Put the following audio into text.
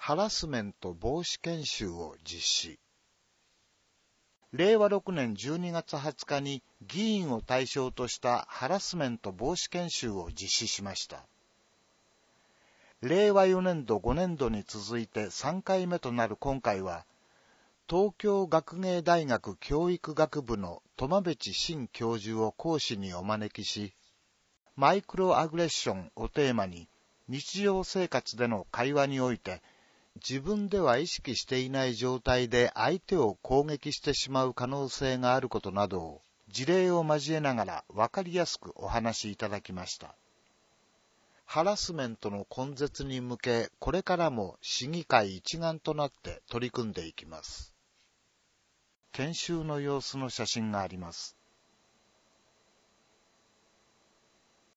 ハラスメント防止研修を実施。令和6年12月20日に議員を対象としたハラスメント防止研修を実施しました。令和4年度5年度に続いて3回目となる今回は、東京学芸大学教育学部の苫部知新教授を講師にお招きし、マイクロアグレッションをテーマに、日常生活での会話において、自分では意識していない状態で相手を攻撃してしまう可能性があることなどを、事例を交えながら分かりやすくお話しいただきました。ハラスメントの根絶に向け、これからも市議会一丸となって取り組んでいきます。研修の様子の写真があります。